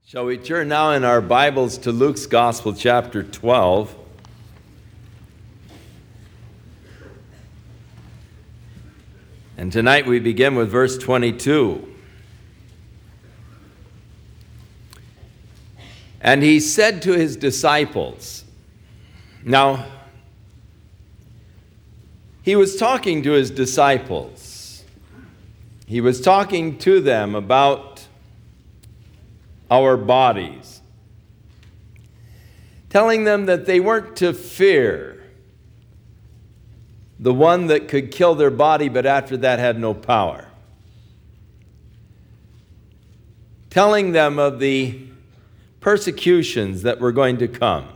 Shall we turn now in our Bibles to Luke's Gospel, chapter 12. And tonight we begin with verse 22. And he said to his disciples, now, he was talking to his disciples. He was talking to them about our bodies, telling them that they weren't to fear the one that could kill their body, but after that had no power. Telling them of the persecutions that were going to come.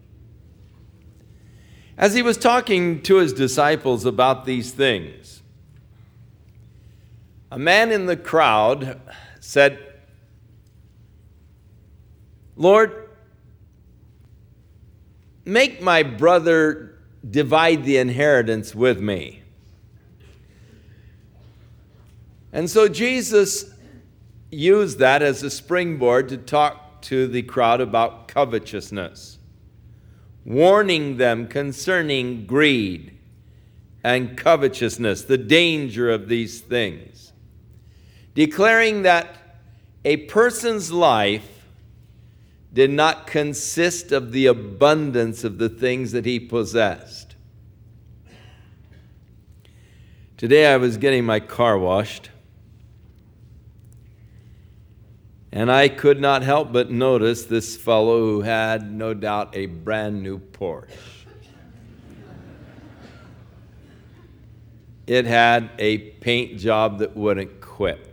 As he was talking to his disciples about these things, a man in the crowd said, Lord, make my brother divide the inheritance with me. And so Jesus used that as a springboard to talk to the crowd about covetousness, warning them concerning greed and covetousness, the danger of these things, declaring that a person's life did not consist of the abundance of the things that he possessed. Today I was getting my car washed, and I could not help but notice this fellow who had, no doubt, a brand new Porsche. It had a paint job that wouldn't quit.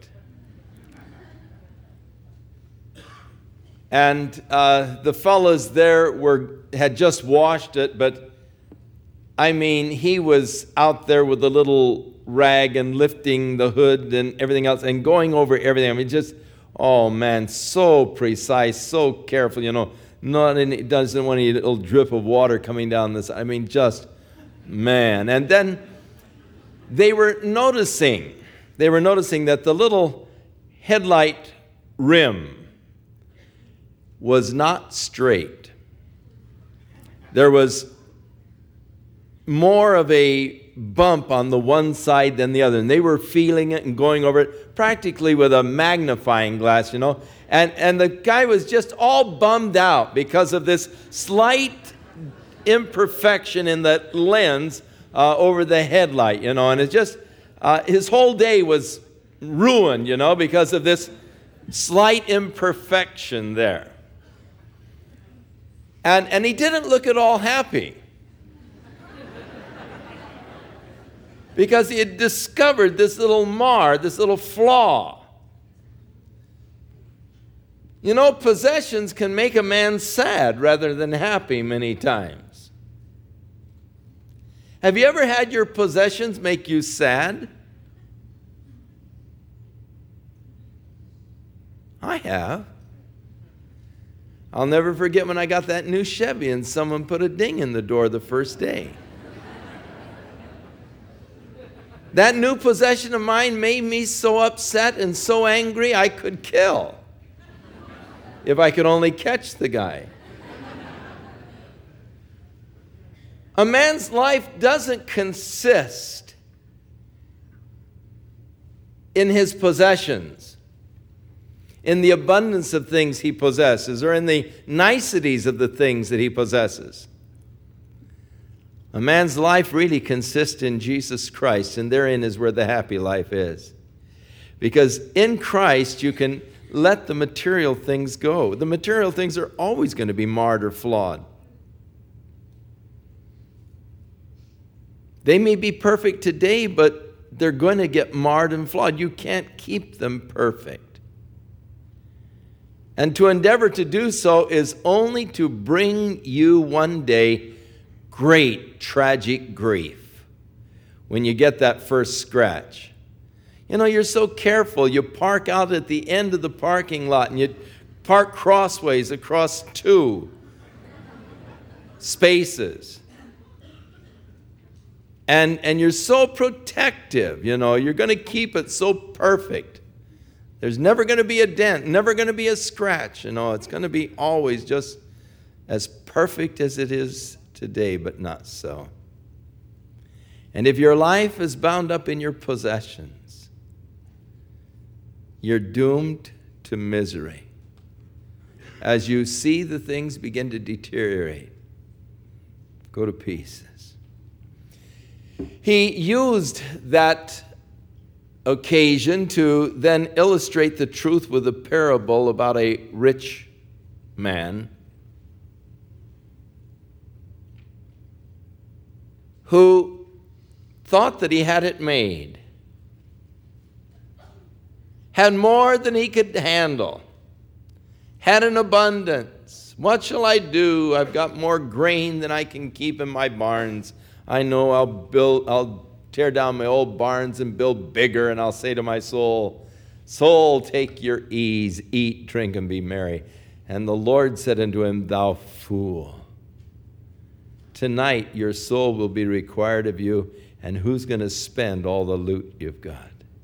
And the fellows there had just washed it, but I mean, he was out there with a little rag and lifting the hood and everything else and going over everything. I mean, just, oh man, so precise, so careful, he doesn't want any little drip of water coming down this. I mean, just, man. And then they were noticing that the little headlight rim was not straight. There was more of a bump on the one side than the other, and they were feeling it and going over it practically with a magnifying glass, and the guy was just all bummed out because of this slight imperfection in the lens over the headlight, and it just his whole day was ruined, because of this slight imperfection there. And he didn't look at all happy because he had discovered this little this little flaw. Possessions can make a man sad rather than happy many times. Have you ever had your possessions make you sad? I have. I'll never forget when I got that new Chevy and someone put a ding in the door the first day. That new possession of mine made me so upset and so angry I could kill if I could only catch the guy. A man's life doesn't consist in his possessions, in the abundance of things he possesses, or in the niceties of the things that he possesses. A man's life really consists in Jesus Christ, and therein is where the happy life is. Because in Christ, you can let the material things go. The material things are always going to be marred or flawed. They may be perfect today, but they're going to get marred and flawed. You can't keep them perfect. And to endeavor to do so is only to bring you one day great tragic grief when you get that first scratch. You're so careful. You park out at the end of the parking lot and you park crossways across two spaces. And you're so protective, you're going to keep it so perfect There's never going to be a dent, never going to be a scratch. It's going to be always just as perfect as it is today, but not so. And if your life is bound up in your possessions, you're doomed to misery as you see the things begin to deteriorate, go to pieces. He used that occasion to then illustrate the truth with a parable about a rich man who thought that he had it made, had more than he could handle, had an abundance. What shall I do? I've got more grain than I can keep in my barns. I know I'll tear down my old barns and build bigger, and I'll say to my soul, soul, take your ease, eat, drink, and be merry. And the Lord said unto him, thou fool, tonight your soul will be required of you, and who's going to spend all the loot you've got?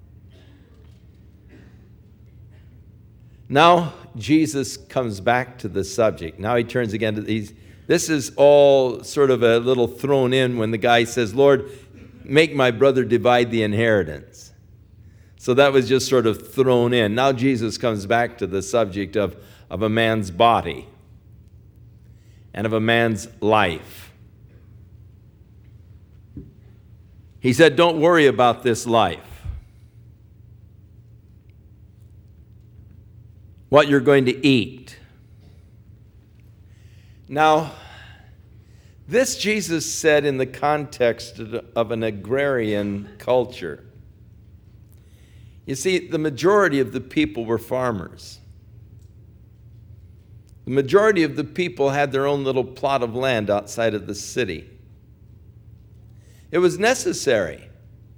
Now Jesus comes back to the subject. Now he turns again to these. This is all sort of a little thrown in when the guy says, Lord, make my brother divide the inheritance. So that was just sort of thrown in. Now Jesus comes back to the subject of a man's body and of a man's life. He said, don't worry about this life, what you're going to eat. Now, this Jesus said in the context of an agrarian culture. You see, the majority of the people were farmers. The majority of the people had their own little plot of land outside of the city. It was necessary.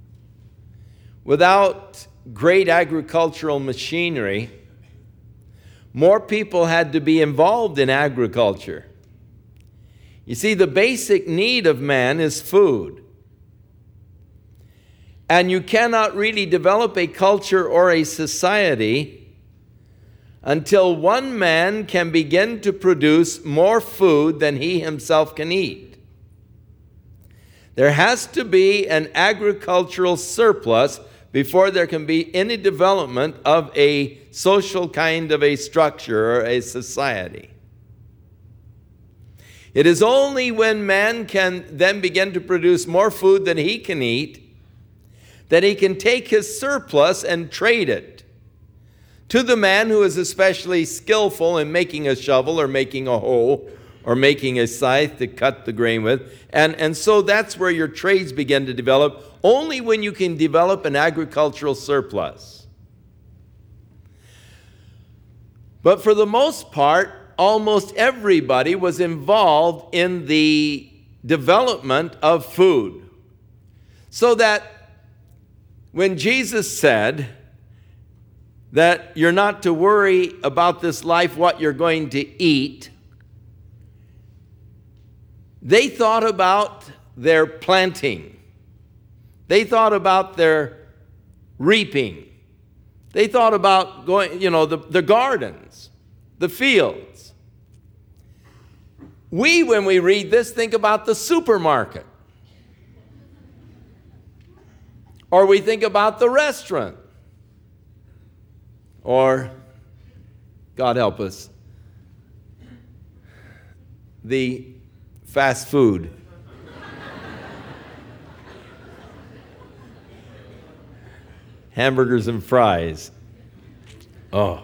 Without great agricultural machinery, more people had to be involved in agriculture. You see, the basic need of man is food. And you cannot really develop a culture or a society until one man can begin to produce more food than he himself can eat. There has to be an agricultural surplus before there can be any development of a social kind of a structure or a society. It is only when man can then begin to produce more food than he can eat that he can take his surplus and trade it to the man who is especially skillful in making a shovel or making a hoe or making a scythe to cut the grain with. And so that's where your trades begin to develop, only when you can develop an agricultural surplus. But for the most part, almost everybody was involved in the development of food. So that when Jesus said that you're not to worry about this life, what you're going to eat, they thought about their planting. They thought about their reaping. They thought about going, the gardens, the fields. We, when we read this, think about the supermarket. Or we think about the restaurant. Or, God help us, the fast food. Hamburgers and fries. Oh.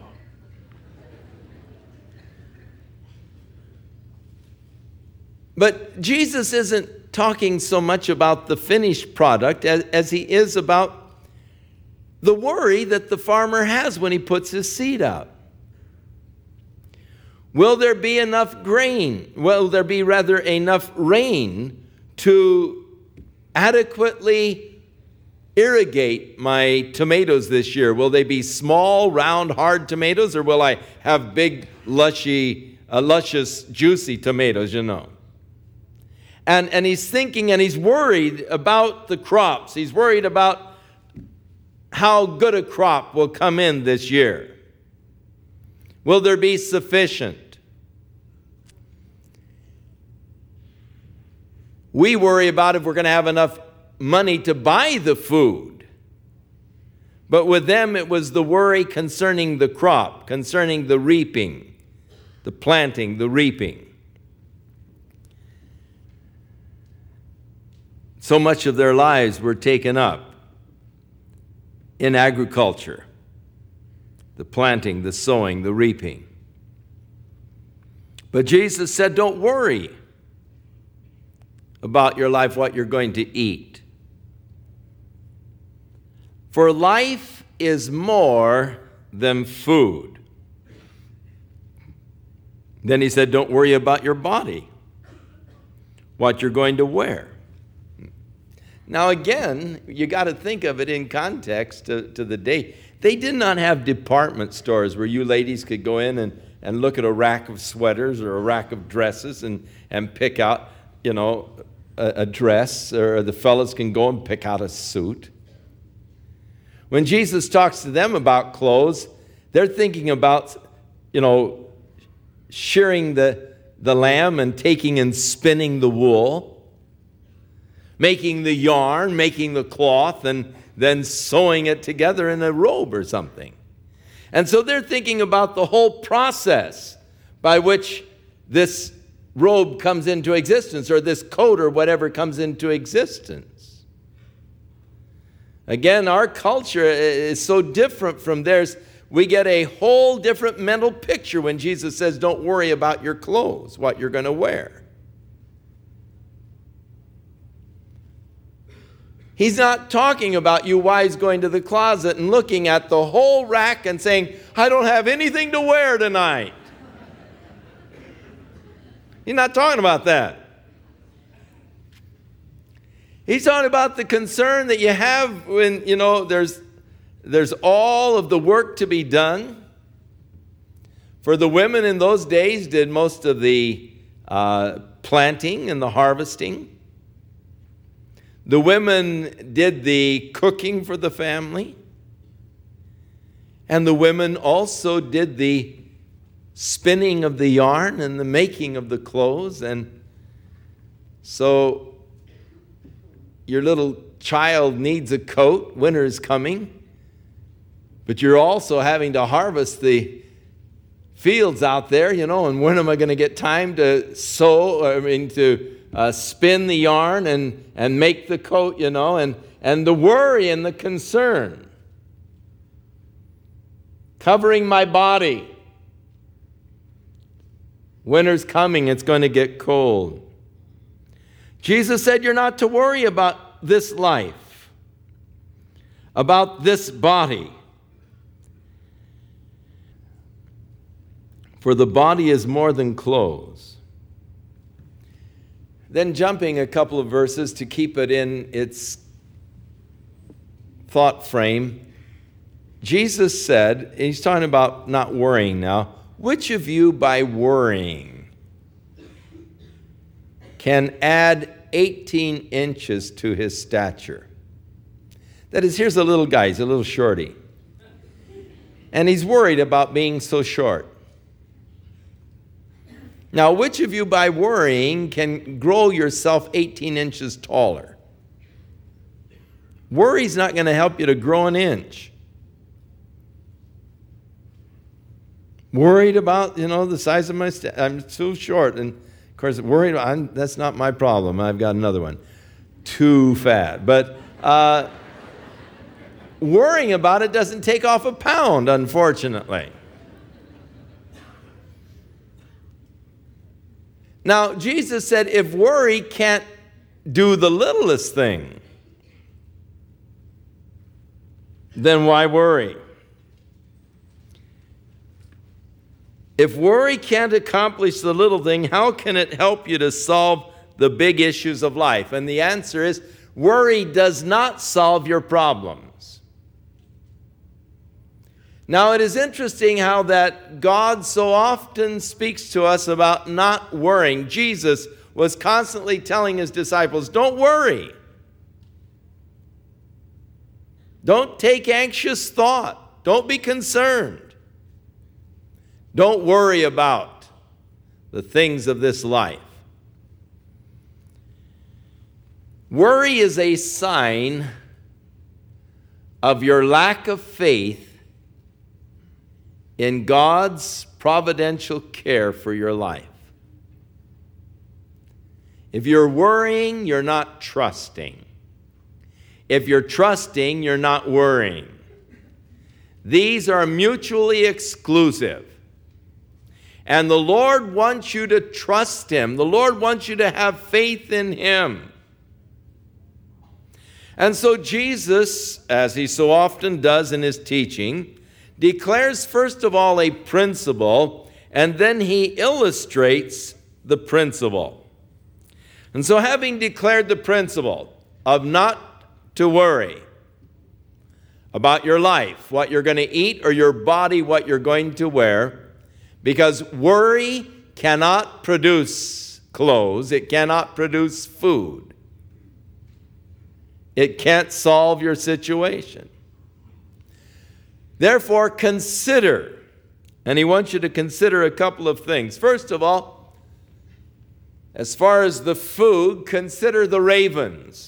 But Jesus isn't talking so much about the finished product as he is about the worry that the farmer has when he puts his seed out. Will there be enough grain? Will there be rather enough rain to adequately irrigate my tomatoes this year? Will they be small, round, hard tomatoes, or will I have big, luscious, juicy tomatoes, And he's thinking and he's worried about the crops. He's worried about how good a crop will come in this year. Will there be sufficient? We worry about if we're going to have enough money to buy the food. But with them, it was the worry concerning the crop, concerning the reaping, the planting, the reaping. So much of their lives were taken up in agriculture, the planting, the sowing, the reaping. But Jesus said, don't worry about your life, what you're going to eat. For life is more than food. Then he said, don't worry about your body, what you're going to wear. Now again, you got to think of it in context to the day. They did not have department stores where you ladies could go in and look at a rack of sweaters or a rack of dresses and pick out, a dress, or the fellas can go and pick out a suit. When Jesus talks to them about clothes, they're thinking about, shearing the lamb and taking and spinning the wool, making the yarn, making the cloth, and then sewing it together in a robe or something. And so they're thinking about the whole process by which this robe comes into existence, or this coat or whatever comes into existence. Again, our culture is so different from theirs. We get a whole different mental picture when Jesus says, don't worry about your clothes, what you're going to wear. He's not talking about you wives going to the closet and looking at the whole rack and saying, I don't have anything to wear tonight. He's not talking about that. He's talking about the concern that you have when, there's all of the work to be done. For the women in those days did most of the planting and the harvesting. The women did the cooking for the family. And the women also did the spinning of the yarn and the making of the clothes. And so your little child needs a coat, winter is coming, but you're also having to harvest the fields out there, and when am I going to get time to spin the yarn and make the coat, and the worry and the concern. Covering my body. Winter's coming, it's going to get cold. Jesus said you're not to worry about this life, about this body. For the body is more than clothes. Then jumping a couple of verses to keep it in its thought frame, Jesus said, he's talking about not worrying now, which of you by worrying can add 18 inches to his stature? That is, here's a little guy, he's a little shorty. And he's worried about being so short. Now, which of you by worrying can grow yourself 18 inches taller? Worry's not going to help you to grow an inch. Worried about, the size of my I'm too short. And, of course, worried, that's not my problem. I've got another one. Too fat. But worrying about it doesn't take off a pound, unfortunately. Now, Jesus said if worry can't do the littlest thing, then why worry? If worry can't accomplish the little thing, how can it help you to solve the big issues of life? And the answer is, worry does not solve your problems. Now, it is interesting how that God so often speaks to us about not worrying. Jesus was constantly telling his disciples, don't worry. Don't take anxious thought. Don't be concerned. Don't worry about the things of this life. Worry is a sign of your lack of faith in God's providential care for your life. If you're worrying, you're not trusting. If you're trusting, you're not worrying. These are mutually exclusive. And the Lord wants you to trust Him. The Lord wants you to have faith in Him. And so Jesus, as He so often does in His teaching, declares first of all a principle, and then He illustrates the principle. And so having declared the principle of not to worry about your life, what you're going to eat, or your body, what you're going to wear, because worry cannot produce clothes, it cannot produce food. It can't solve your situation. Therefore, consider, and He wants you to consider a couple of things. First of all, as far as the food, consider the ravens.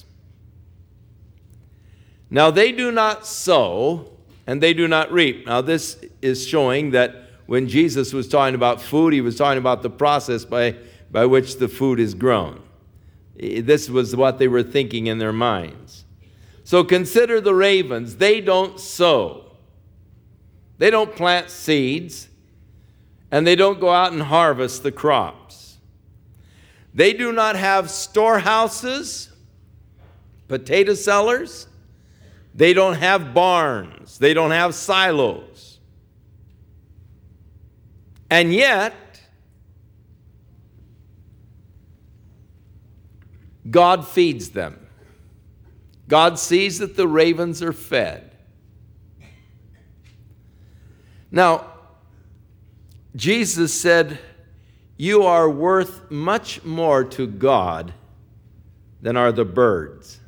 Now, they do not sow, and they do not reap. Now, this is showing that when Jesus was talking about food, He was talking about the process by which the food is grown. This was what they were thinking in their minds. So consider the ravens. They don't sow. They don't plant seeds, and they don't go out and harvest the crops. They do not have storehouses, potato cellars. They don't have barns. They don't have silos. And yet, God feeds them. God sees that the ravens are fed. Now, Jesus said, "You are worth much more to God than are the birds."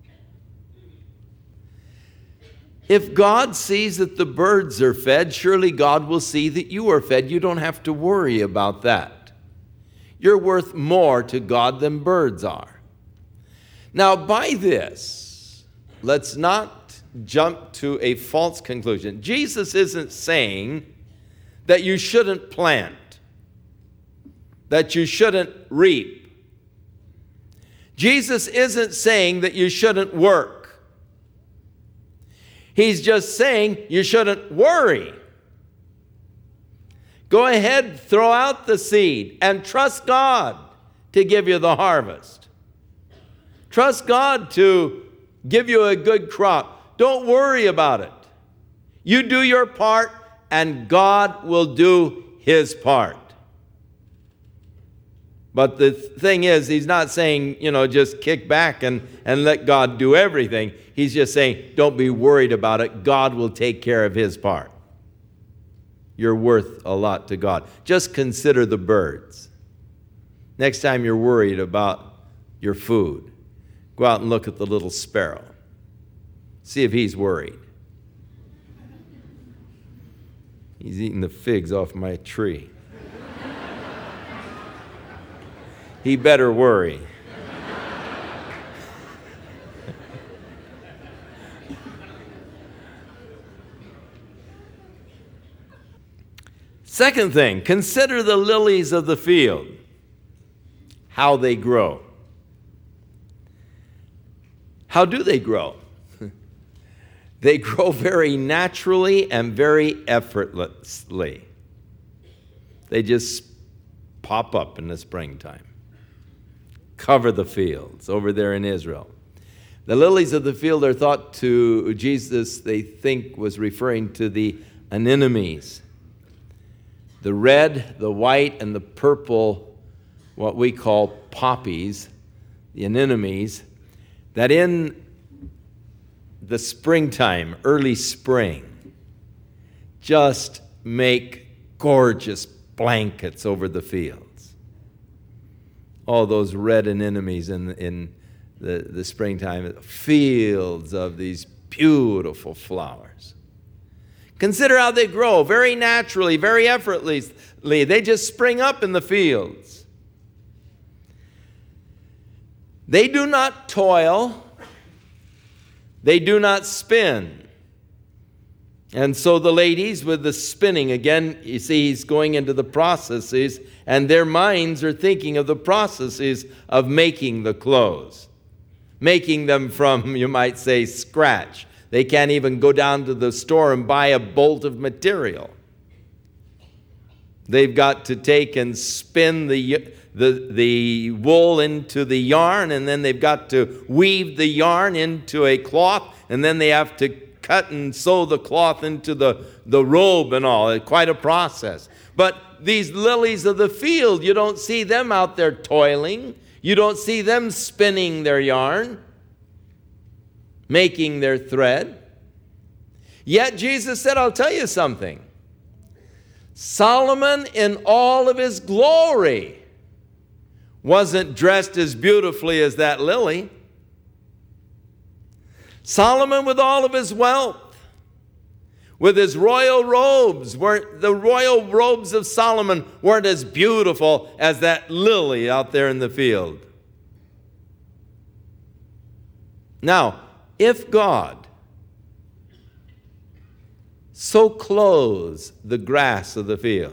If God sees that the birds are fed, surely God will see that you are fed. You don't have to worry about that. You're worth more to God than birds are. Now, by this, let's not jump to a false conclusion. Jesus isn't saying that you shouldn't plant, that you shouldn't reap. Jesus isn't saying that you shouldn't work. He's just saying you shouldn't worry. Go ahead, throw out the seed, and trust God to give you the harvest. Trust God to give you a good crop. Don't worry about it. You do your part, and God will do His part. But the thing is, He's not saying, just kick back and let God do everything. He's just saying, don't be worried about it. God will take care of His part. You're worth a lot to God. Just consider the birds. Next time you're worried about your food, go out and look at the little sparrow. See if he's worried. He's eating the figs off my tree. He better worry. Second thing, consider the lilies of the field, how they grow. How do they grow? They grow very naturally and very effortlessly. They just pop up in the springtime. Cover the fields over there in Israel. The lilies of the field are thought to, Jesus, they think, was referring to the anemones. The red, the white, and the purple, what we call poppies, the anemones, that in the springtime, early spring, just make gorgeous blankets over the fields. All those red anemones in the springtime, fields of these Beautiful flowers. Consider how they grow very naturally, very effortlessly. They just spring up in the fields. They do not toil. They do not spin. And so the ladies with the spinning, again, you see he's going into the processes, and their minds are thinking of the processes of making the clothes. Making them from, you might say, scratch. They can't even go down to the store and buy a bolt of material. They've got to take and spin the wool into the yarn, and then they've got to weave the yarn into a cloth, and then they have to cut and sew the cloth into the robe and all. It's quite a process. But these lilies of the field, you don't see them out there toiling. You don't see them spinning their yarn, making their thread. Yet Jesus said, I'll tell you something. Solomon in all of his glory wasn't dressed as beautifully as that lily. Solomon with all of his wealth, with his royal robes, the royal robes of Solomon weren't as beautiful as that lily out there in the field. Now, if God so clothes the grass of the field,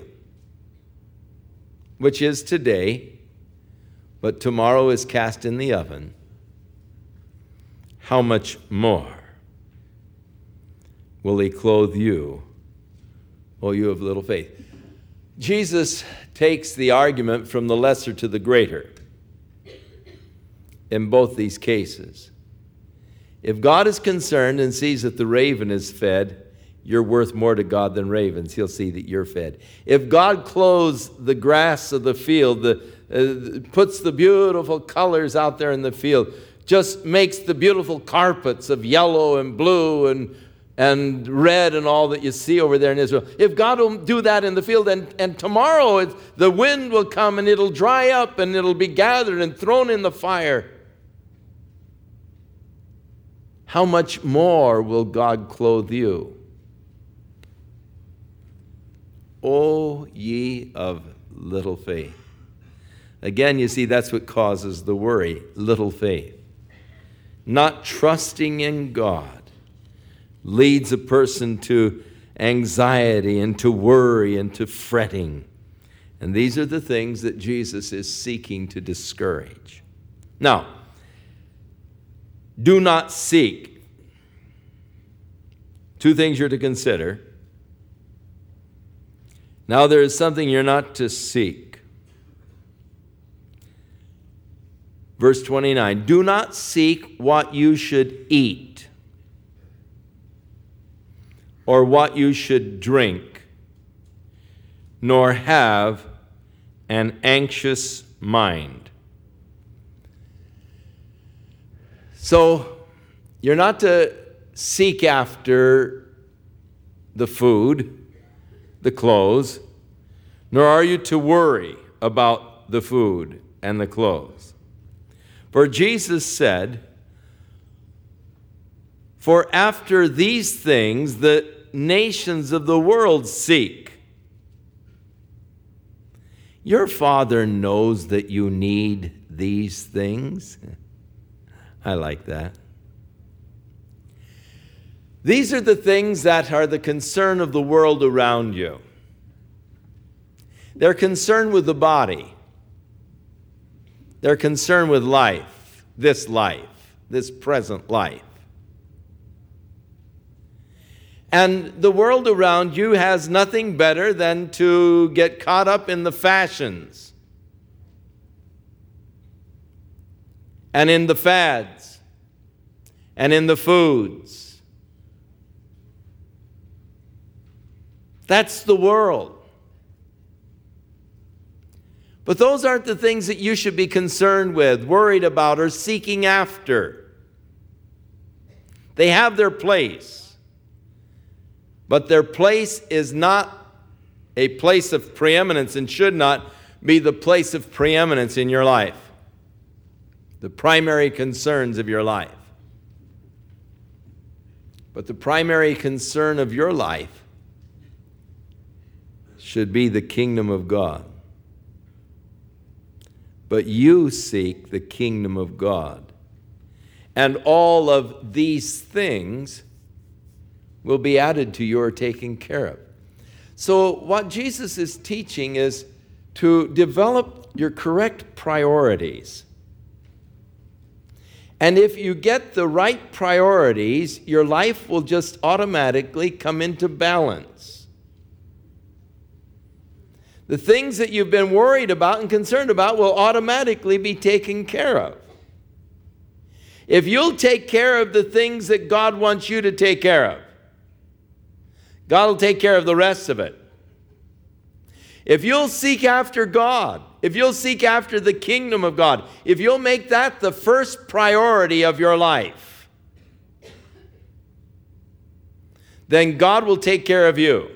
which is today, but tomorrow is cast in the oven, how much more will he clothe you, O you of little faith? Jesus takes the argument from the lesser to the greater in both these cases. If God is concerned and sees that the raven is fed, you're worth more to God than ravens. He'll see that you're fed. If God clothes the grass of the field, puts the beautiful colors out there in the field, just makes the beautiful carpets of yellow and blue and red and all that you see over there in Israel. If God will do that in the field, and tomorrow the wind will come and it'll dry up and it'll be gathered and thrown in the fire, how much more will God clothe you? O ye of little faith. Again, you see, that's what causes the worry, little faith. Not trusting in God leads a person to anxiety and to worry and to fretting. And these are the things that Jesus is seeking to discourage. Now, do not seek. Two things you're to consider. Now, there is something you're not to seek. Verse 29, do not seek what you should eat or what you should drink, nor have an anxious mind. So, you're not to seek after the food, the clothes, nor are you to worry about the food and the clothes. For Jesus said, for after these things the nations of the world seek. Your Father knows that you need these things. I like that. These are the things that are the concern of the world around you. They're concerned with the body. They're concerned with life, this present life. And the world around you has nothing better than to get caught up in the fashions and in the fads and in the foods. That's the world. But those aren't the things that you should be concerned with, worried about, or seeking after. They have their place. But their place is not a place of preeminence and should not be the place of preeminence in your life. The primary concerns of your life. But the primary concern of your life should be the kingdom of God. But you seek the kingdom of God. And all of these things will be added to you or taken care of. So what Jesus is teaching is to develop your correct priorities. And if you get the right priorities, your life will just automatically come into balance. The things that you've been worried about and concerned about will automatically be taken care of. If you'll take care of the things that God wants you to take care of, God will take care of the rest of it. If you'll seek after God, if you'll seek after the kingdom of God, if you'll make that the first priority of your life, then God will take care of you.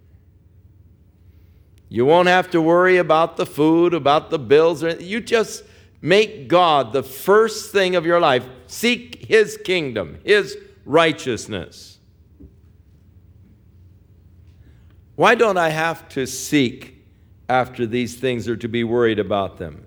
You won't have to worry about the food, about the bills. You just make God the first thing of your life. Seek His kingdom, His righteousness. Why don't I have to seek after these things or to be worried about them?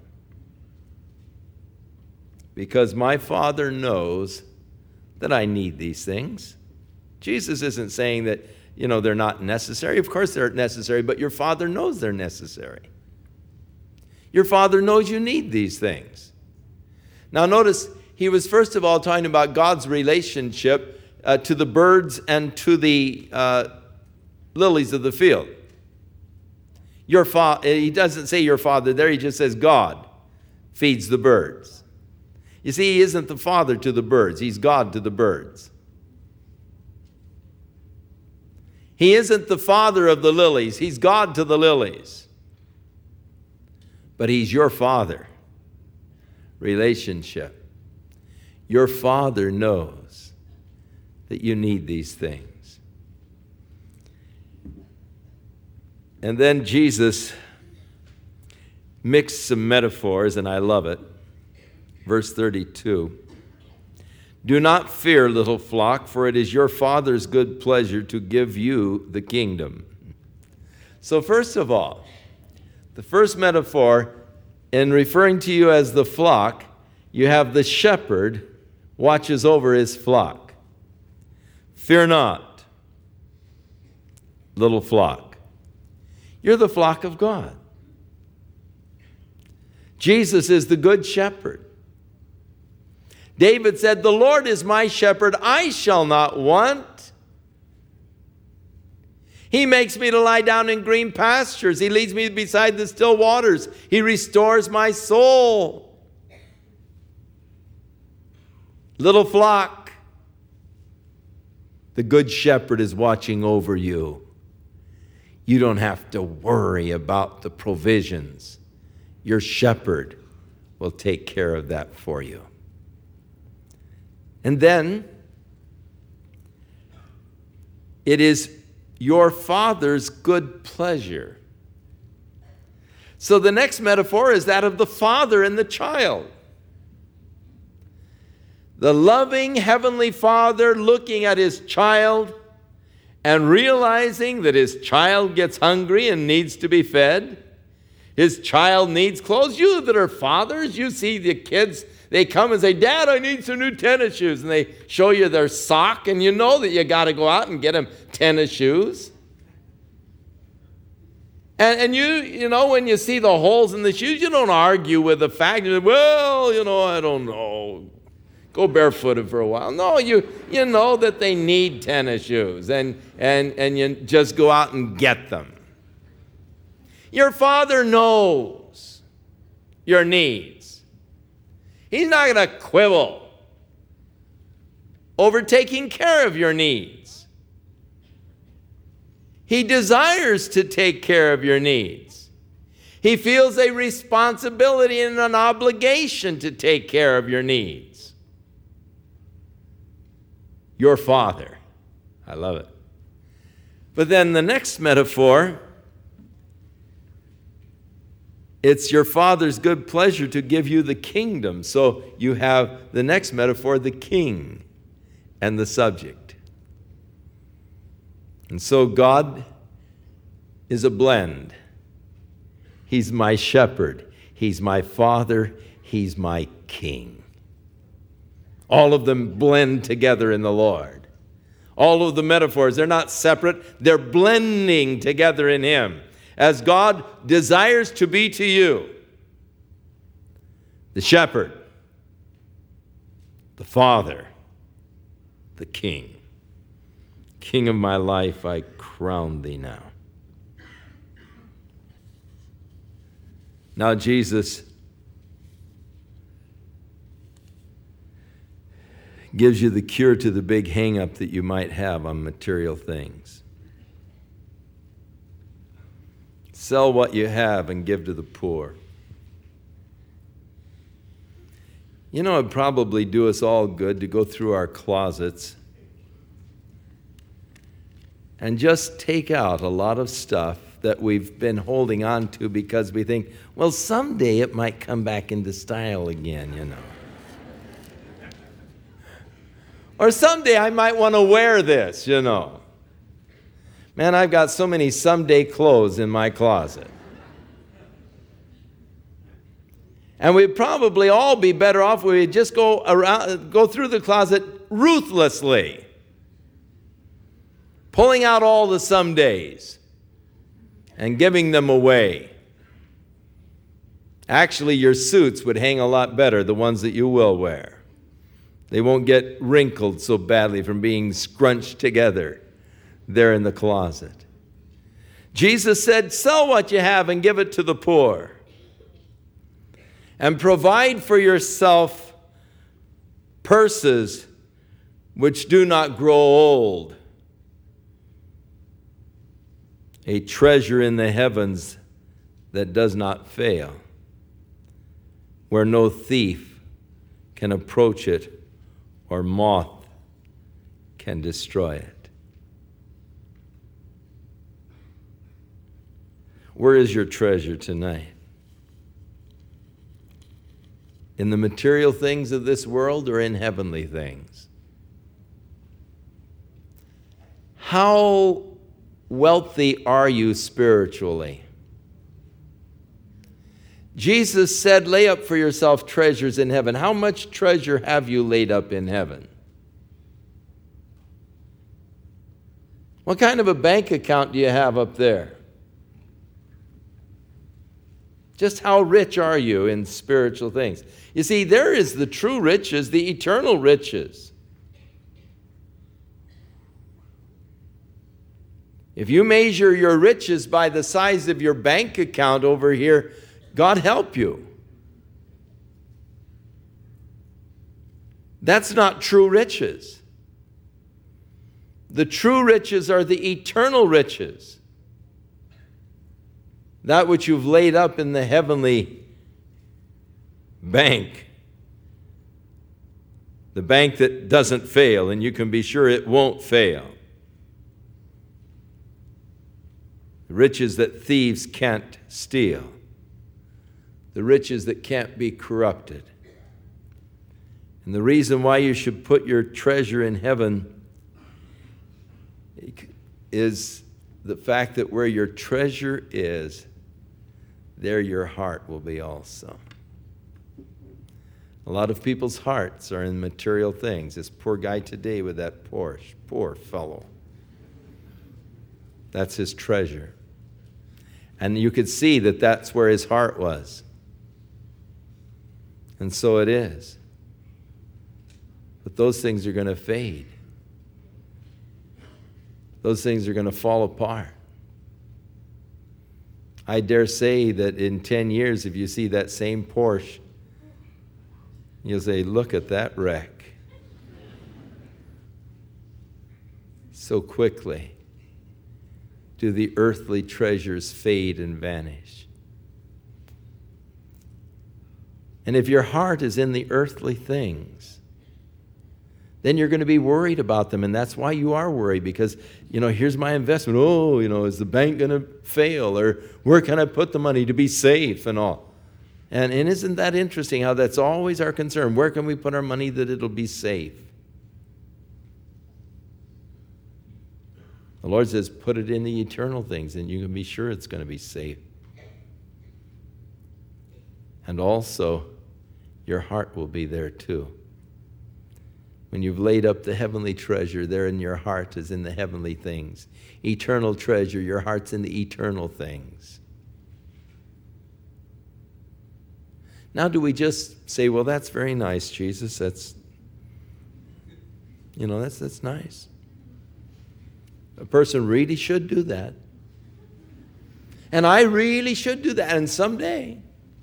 Because my Father knows that I need these things. Jesus isn't saying that, they're not necessary. Of course they're necessary, but your Father knows they're necessary. Your Father knows you need these things. Now notice, he was first of all talking about God's relationship to the birds and to the lilies of the field. He doesn't say your Father there, he just says God feeds the birds. You see, he isn't the Father to the birds, he's God to the birds. He isn't the Father of the lilies, he's God to the lilies. But he's your Father. Relationship. Your Father knows that you need these things. And then Jesus mixed some metaphors, and I love it. Verse 32. Do not fear, little flock, for it is your Father's good pleasure to give you the kingdom. So first of all, the first metaphor, in referring to you as the flock, you have the shepherd watches over his flock. Fear not, little flock. You're the flock of God. Jesus is the good shepherd. David said, the Lord is my shepherd, I shall not want. He makes me to lie down in green pastures. He leads me beside the still waters. He restores my soul. Little flock, the good shepherd is watching over you. You don't have to worry about the provisions. Your shepherd will take care of that for you. And then, it is your Father's good pleasure. So the next metaphor is that of the father and the child. The loving Heavenly Father looking at his child and realizing that his child gets hungry and needs to be fed. His child needs clothes. You that are fathers, you see the kids, they come and say, Dad, I need some new tennis shoes. And they show you their sock, and you know that you got to go out and get them tennis shoes. And you know, when you see the holes in the shoes, you don't argue with the fact that, well, I don't know. Go barefooted for a while. No, you know that they need tennis shoes, and you just go out and get them. Your Father knows your needs. He's not going to quibble over taking care of your needs. He desires to take care of your needs. He feels a responsibility and an obligation to take care of your needs. Your Father. I love it. But then the next metaphor, it's your Father's good pleasure to give you the kingdom. So you have the next metaphor, the king and the subject. And so God is a blend. He's my shepherd. He's my father. He's my king. All of them blend together in the Lord. All of the metaphors, they're not separate. They're blending together in Him. As God desires to be to you, the shepherd, the father, the king. King of my life, I crown thee now. Now Jesus gives you the cure to the big hang-up that you might have on material things. Sell what you have and give to the poor. You know, it'd probably do us all good to go through our closets and just take out a lot of stuff that we've been holding on to because we think, well, someday it might come back into style again, you know. Or someday I might want to wear this, you know. Man, I've got so many someday clothes in my closet. And we'd probably all be better off if we'd just go through the closet ruthlessly, pulling out all the somedays and giving them away. Actually, your suits would hang a lot better, the ones that you will wear. They won't get wrinkled so badly from being scrunched together there in the closet. Jesus said, sell what you have and give it to the poor. And provide for yourself purses which do not grow old, a treasure in the heavens that does not fail, where no thief can approach it or moth can destroy it. Where is your treasure tonight? In the material things of this world or in heavenly things? How wealthy are you spiritually? Jesus said, lay up for yourself treasures in heaven. How much treasure have you laid up in heaven? What kind of a bank account do you have up there? Just how rich are you in spiritual things? You see, there is the true riches, the eternal riches. If you measure your riches by the size of your bank account over here, God help you. That's not true riches. The true riches are the eternal riches. That which you've laid up in the heavenly bank. The bank that doesn't fail, and you can be sure it won't fail. The riches that thieves can't steal. The riches that can't be corrupted. And the reason why you should put your treasure in heaven is the fact that where your treasure is, there your heart will be also. A lot of people's hearts are in material things. This poor guy today with that Porsche, poor fellow. That's his treasure. And you could see that that's where his heart was. And so it is. But those things are going to fade. Those things are going to fall apart. I dare say that in 10 years, if you see that same Porsche, you'll say, look at that wreck. So quickly do the earthly treasures fade and vanish. And if your heart is in the earthly things, then you're going to be worried about them. And that's why you are worried, because, here's my investment. Oh, is the bank going to fail? Or where can I put the money to be safe and all? And isn't that interesting how that's always our concern? Where can we put our money that it'll be safe? The Lord says, put it in the eternal things, and you can be sure it's going to be safe. And also, your heart will be there too. When you've laid up the heavenly treasure, there in your heart is in the heavenly things. Eternal treasure, your heart's in the eternal things. Now, do we just say, well, that's very nice, Jesus. That's nice. A person really should do that. And I really should do that. And someday,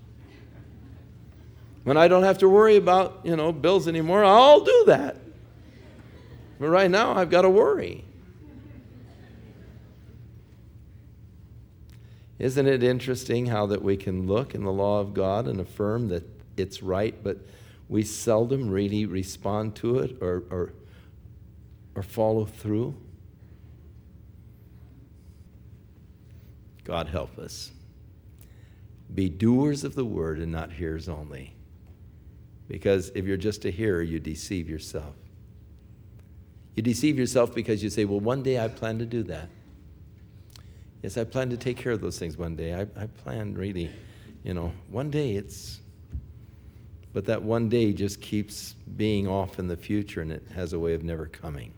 when I don't have to worry about, bills anymore, I'll do that. But right now, I've got to worry. Isn't it interesting how that we can look in the law of God and affirm that it's right, but we seldom really respond to it or follow through? God help us. Be doers of the word and not hearers only. Because if you're just a hearer, you deceive yourself. You deceive yourself because you say, well, one day I plan to do that. Yes, I plan to take care of those things one day. I plan really, one day but that one day just keeps being off in the future, and it has a way of never coming.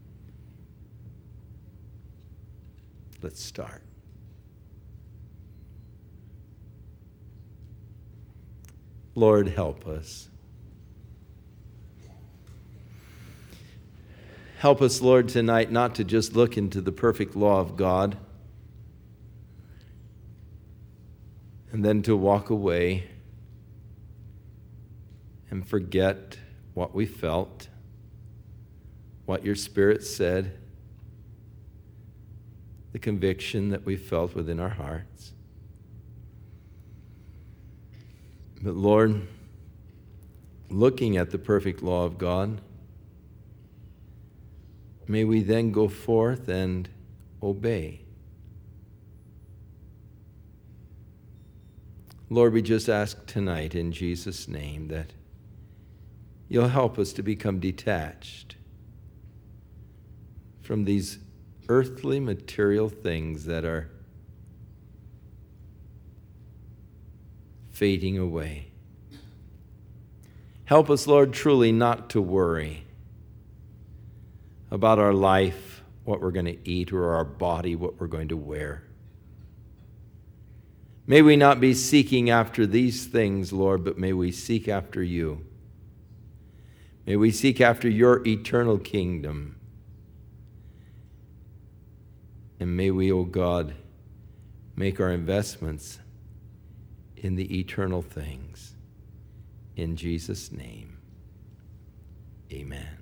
Let's start. Lord, help us. Help us, Lord, tonight not to just look into the perfect law of God and then to walk away and forget what we felt, what your Spirit said, the conviction that we felt within our hearts. But Lord, looking at the perfect law of God, may we then go forth and obey. Lord, we just ask tonight in Jesus' name that you'll help us to become detached from these earthly material things that are fading away. Help us, Lord, truly not to worry about our life, what we're going to eat, or our body, what we're going to wear. May we not be seeking after these things, Lord, but may we seek after you. May we seek after your eternal kingdom. And may we, O God, make our investments in the eternal things. In Jesus' name, amen.